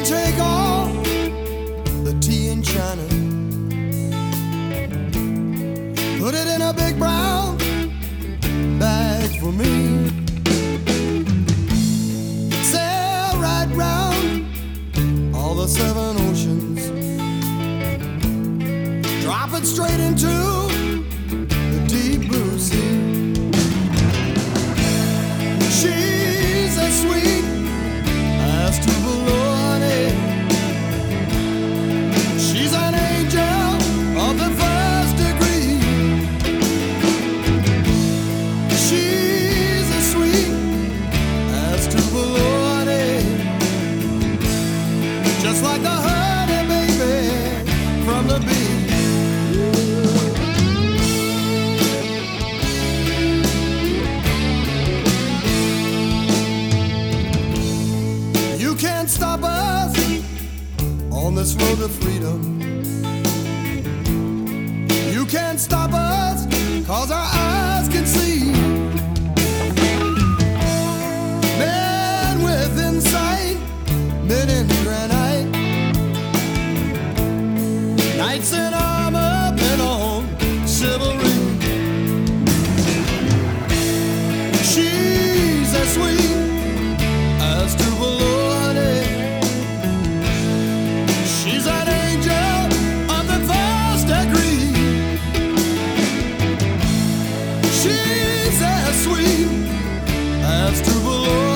take all the tea in China, put it in a big brown bag for me, sail right round all the 7 oceans, drop it straight into the deep blue sea. She's as sweet as Tubalone. She's an angel of the first degree. She's as sweet as Tubalone, just like the honey baby from the bee. You can't stop us on this road to freedom. You can't stop us, 'cause our eyes can see. Men with insight, men in granite, knights in armor, men on chivalry. She's as sweet as Tubalone. She's an angel of the first degree. She's as sweet as Tubalone.